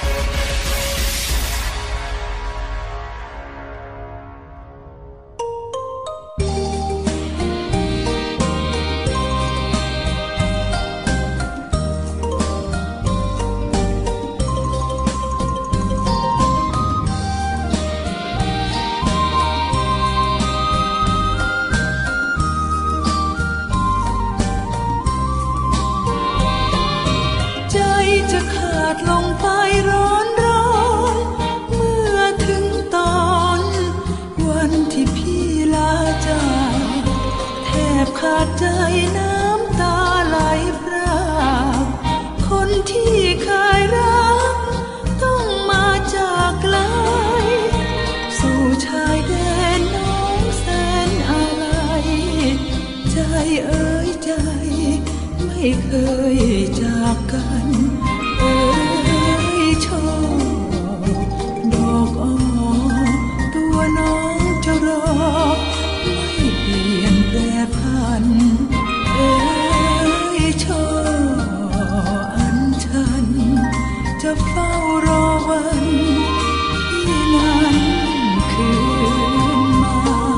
Speaker 12: ลงไปร้อนร้อนเมื่อถึงตอนวันที่พี่ลาจากแทบขาดใจน้ำตาไหลพรากคนที่เคยรักต้องมาจากไกลสู่ชายแดนน้องแสนอะไรใจเอ่ยใจไม่เคยจากกันโชคดอกอ้อตัวน้องจะรอไม่เปลี่ยนแปรพันโชคอันฉันจะเฝ้ารอวันที่นั้นคืนมา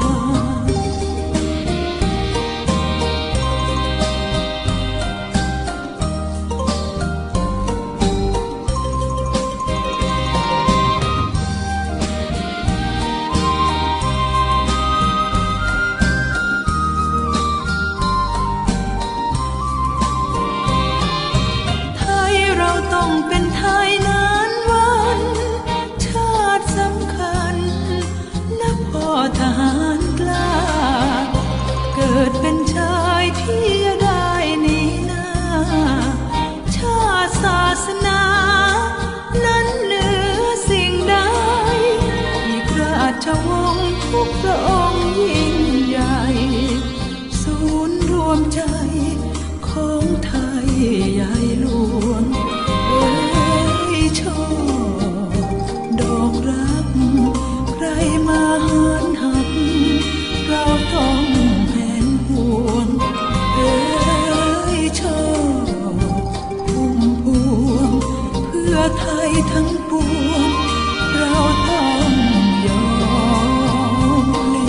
Speaker 12: ต้องเป็นไทยนานวันชาติสำคัญนับพ่อทหารกล้าเกิดเป็นชายที่ได้หนีหน้าชาติศาสนานั้นเหนือสิ่งใดอีกราชวงศ์ทุกพระองค์ยิ่งใหญ่ศูนย์รวมใจของไทยใหญ่หลวงโชคดอกรักใครมาหานหักเราต้องแห่งห่วงโชคพุ่มพวงเพื่อไทยทั้งปวงเราต้องยอมพลี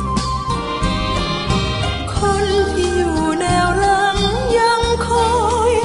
Speaker 12: คนที่อยู่แนวหลังยังคอย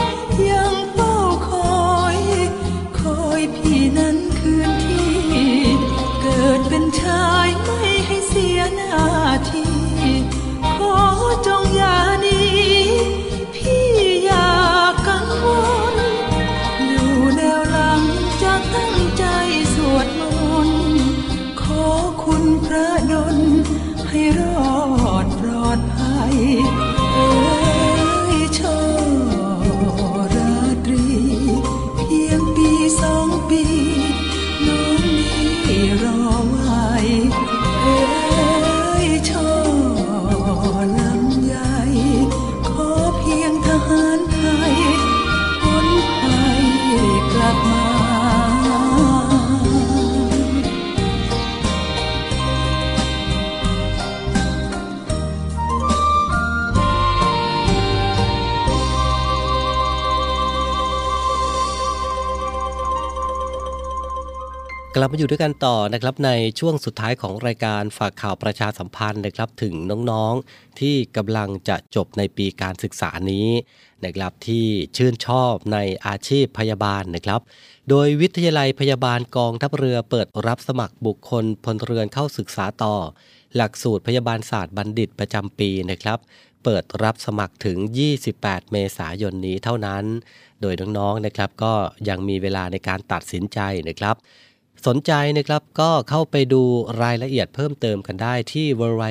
Speaker 9: กลับมาอยู่ด้วยกันต่อนะครับในช่วงสุดท้ายของรายการฝากข่าวประชาสัมพันธ์นะครับถึงน้องๆที่กำลังจะจบในปีการศึกษานี้นะครับที่ชื่นชอบในอาชีพพยาบาลนะครับโดยวิทยาลัยพยาบาลกองทัพเรือเปิดรับสมัครบุคคลพลเรือนเข้าศึกษาต่อหลักสูตรพยาบาลศาสตร์บัณฑิตประจำปีนะครับเปิดรับสมัครถึง28เมษายนนี้เท่านั้นโดยน้องๆนะครับก็ยังมีเวลาในการตัดสินใจนะครับสนใจนะครับก็เข้าไปดูรายละเอียดเพิ่มเติมกันได้ที่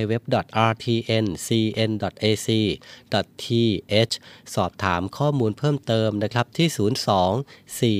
Speaker 9: www.rtncn.ac.th สอบถามข้อมูลเพิ่มเติมนะครับที่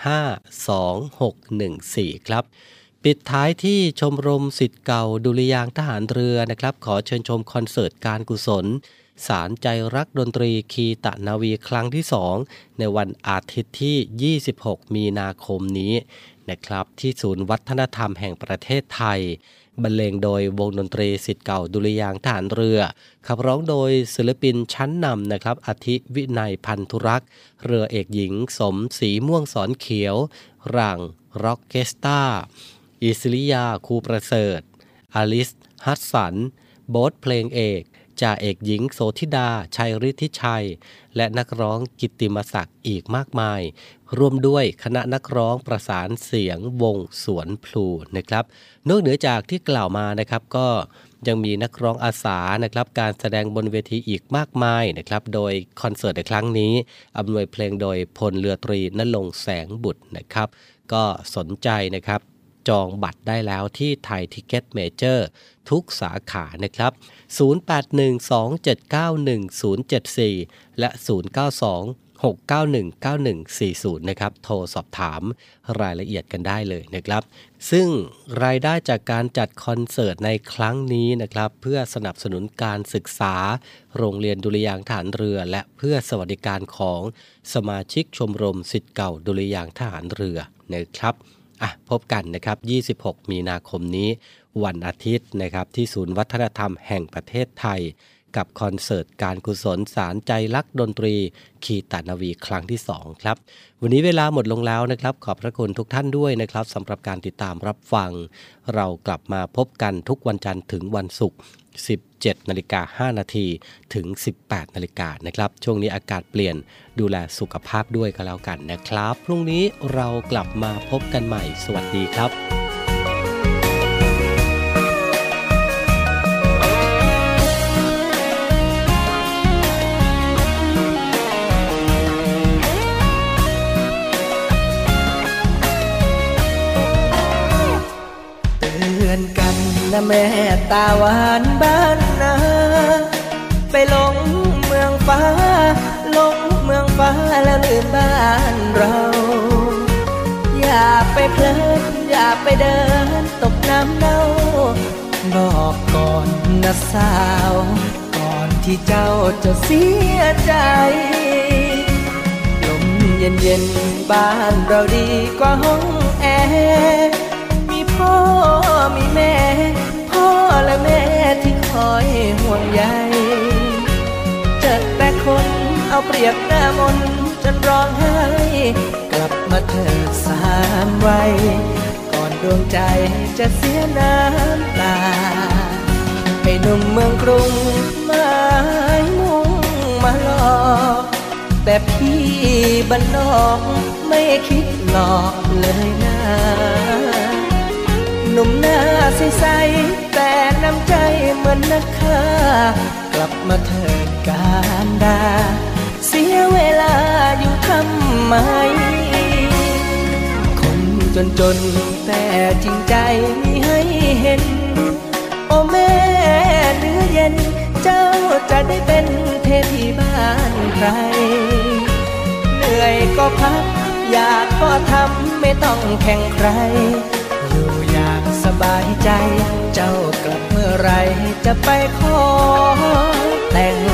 Speaker 9: 02-475-2614ครับปิดท้ายที่ชมรมศิษย์เก่าดุริยางค์ทหารเรือนะครับขอเชิญชมคอนเสิร์ตการกุศลสารใจรักดนตรีคีตนาวีครั้งที่2ในวันอาทิตย์ที่26มีนาคมนี้นะครับที่ศูนย์วัฒนธรรมแห่งประเทศไทยบรรเลงโดยวงดนตรีศิษย์เก่าดุริยางค์ทหารเรือขับร้องโดยศิลปินชั้นนำนะครับอาทิวินัยพันธุรักษ์เรือเอกหญิงสมศรีม่วงสอนเขียวรังร็อกเกสตาอิสริยาคูประเสริฐอลิสฮัสสันโบ๊ทเพลงเอกจ่าเอกหญิงโสธิดาชัยฤทธิชัยและนักร้องกิตติมศักดิ์อีกมากมายร่วมด้วยคณะนักร้องประสานเสียงวงสวนพลูนะครับนอกเหนือจากที่กล่าวมานะครับก็ยังมีนักร้องอาสานะครับการแสดงบนเวทีอีกมากมายนะครับโดยคอนเสิร์ตในครั้งนี้อำนวยเพลงโดยพลเรือตรีณรงค์แสงบุตรนะครับก็สนใจนะครับจองบัตรได้แล้วที่ไทยทิกเก็ตเมเจอร์ทุกสาขานะครับ0812791074และ0926919140นะครับโทรสอบถามรายละเอียดกันได้เลยนะครับซึ่งรายได้จากการจัดคอนเสิร์ตในครั้งนี้นะครับเพื่อสนับสนุนการศึกษาโรงเรียนดุริยางค์ทหารเรือและเพื่อสวัสดิการของสมาชิกชมรมศิษย์เก่าดุริยางค์ทหารเรือนะครับพบกันนะครับ26มีนาคมนี้วันอาทิตย์นะครับที่ศูนย์วัฒนธรรมแห่งประเทศไทยกับคอนเสิร์ตการกุศลสารใจรักดนตรีคีตนาวีครั้งที่2ครับวันนี้เวลาหมดลงแล้วนะครับขอบพระคุณทุกท่านด้วยนะครับสำหรับการติดตามรับฟังเรากลับมาพบกันทุกวันจันทร์ถึงวันศุกร์17:05 นาทีถึง 18 นาฬิกานะครับช่วงนี้อากาศเปลี่ยนดูแลสุขภาพด้วยก็แล้วกันนะครับพรุ่งนี้เรากลับมาพบกันใหม่สวัสดีครับ
Speaker 5: แม่ตาหวานบ้านนาไปหลงเมืองฟ้าหลงเมืองฟ้าแล้วลืมบ้านเราอย่าไปเพลินอย่าไปเดินตกน้ำเน่าบอกก่อนนะสาวก่อนที่เจ้าจะเสียใจลมเย็นๆบ้านเราดีกว่าห้องแอร์มีพ่อมีแม่พ่อและแม่ที่คอยห่วงใยเจอแต่คนเอาเปรียบหน้ามนจนร้องไห้กลับมาเถิดสามวัยก่อนดวงใจจะเสียน้ำตาไอ้หนุ่มเมืองกรุงหมายมุ่งมาหลอกแต่พี่บ้านนอกไม่คิดหลอกเลยนะหนุ่มหน้าใสๆแต่น้ำใจเหมือนนักฆ่ากลับมาเถิดการดาเสียเวลาอยู่ทำไมคนจนแต่จริงใจมีให้เห็นโอ้แม่เนื้อเย็นเจ้าจะได้เป็นเทพีบ้านใครเหนื่อยก็พักอยากก็ทำไม่ต้องแข่งใครอยู่อย่างสบายใจเจ้ากลับเมื่อไรจะไปขอแต่ง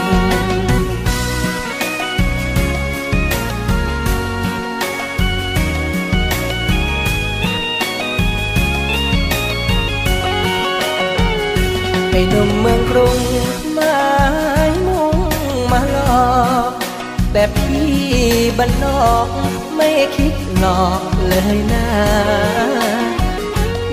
Speaker 5: ไอ้หนุ่มเมืองกรุงหมายมุ่งมาหลอกแต่พี่บ้านนอกไม่คิดหลอกเลยนะ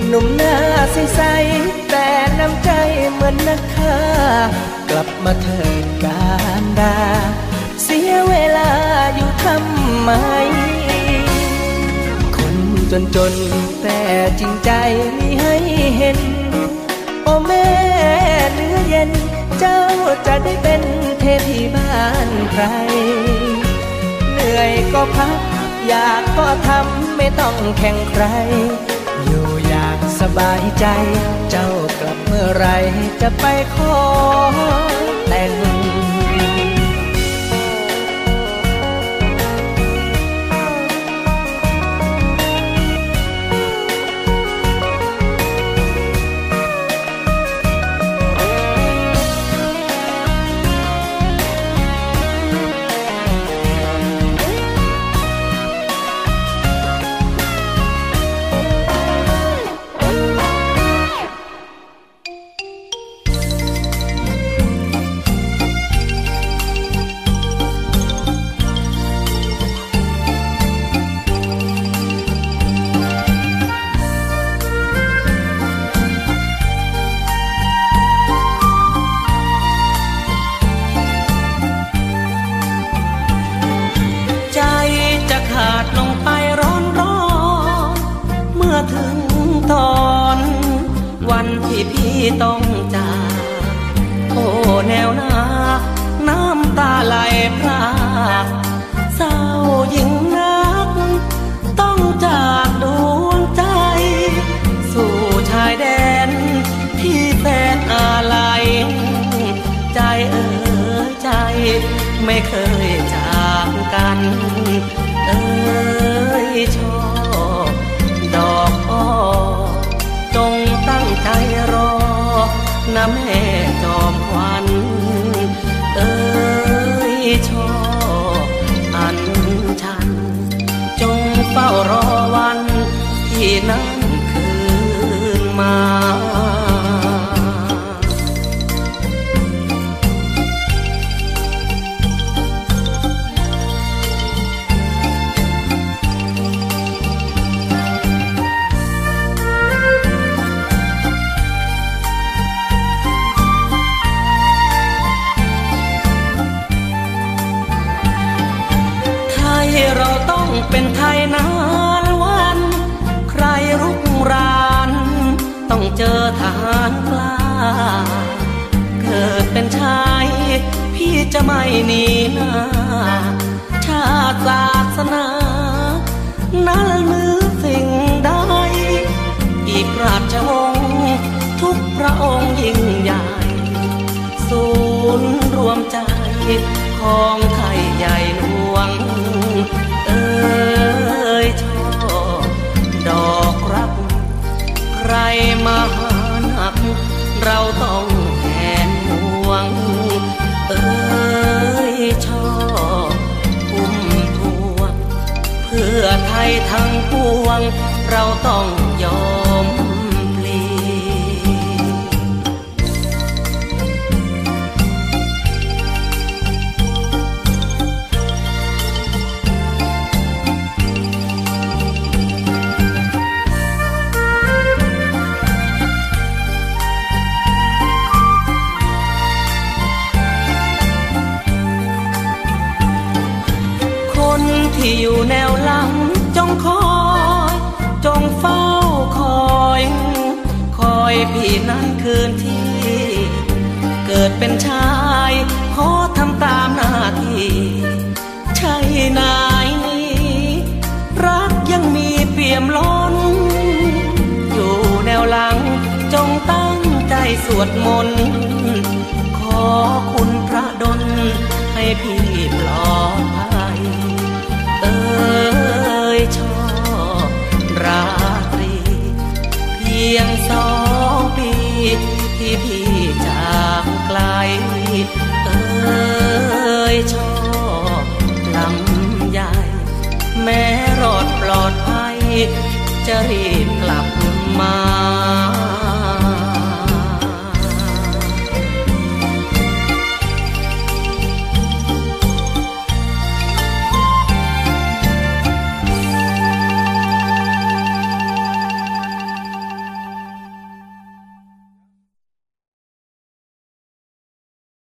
Speaker 5: หนุ่มหน้าใสๆแต่น้ำใจเหมือนนักฆ่ากลับมาเถิดการดาเสียเวลาอยู่ทำไมคนจนแต่จริงใจมีให้เห็นโอ้แม่เนื้อเย็นเจ้าจะได้เป็นเทพีบ้านใครเหนื่อยก็พักอยากก็ทำไม่ต้องแข่งใครอยู่อย่างสบายใจเจ้ากลับเมื่อไรจะไปขอแต่งที่พี่ต้องจากโอ้แนวหน้าน้ำตาไหลพรากเศร้ายิ่งนักต้องจากดวงใจสู่ชายแดนที่แสนอาลัยใจเอ๋ยใจไม่เคยจากกันเอ๋ยชอบดอกอ้อจงตั้งใจรอนะแม่จอมขวัญเอ้ยชอบอันฉันจงเฝ้ารอวันที่นั้นคืนมาเราต้องเป็นไทยนานวันใครรุกรานต้องเจอทหารกล้าเกิดเป็นชายพี่จะไม่หนีหน้าชาติศาสนานั้นมือสิ่งใดอีกราชวงศ์ทุกพระองค์ยิ่งใหญ่ศูนย์รวมใจของไทยใหญ่หลวงเอ้ยชอบดอกรักใครมาหาหนักเราต้องแทนห่วงเอ้ยชอบพุ่มพวงเพื่อไทยทั้งปวงเราต้องยอมพลีที่อยู่แนวหลังจงคอยจงเฝ้าคอยพี่นั้นคืนที่เกิดเป็นชายขอทำตามหน้าที่ใช่นายนี้รักยังมีเปี่ยมล้นอยู่แนวหลังจงตั้งใจสวดมนต์ขอคุณพระดลให้พี่ปลอดภัยเอ้ยชอบราตรีเพียง2 ปีที่พี่จากไกลเอ้ยชอบลำใหญ่แม้รอดปลอดภัยจะรีบกลับมา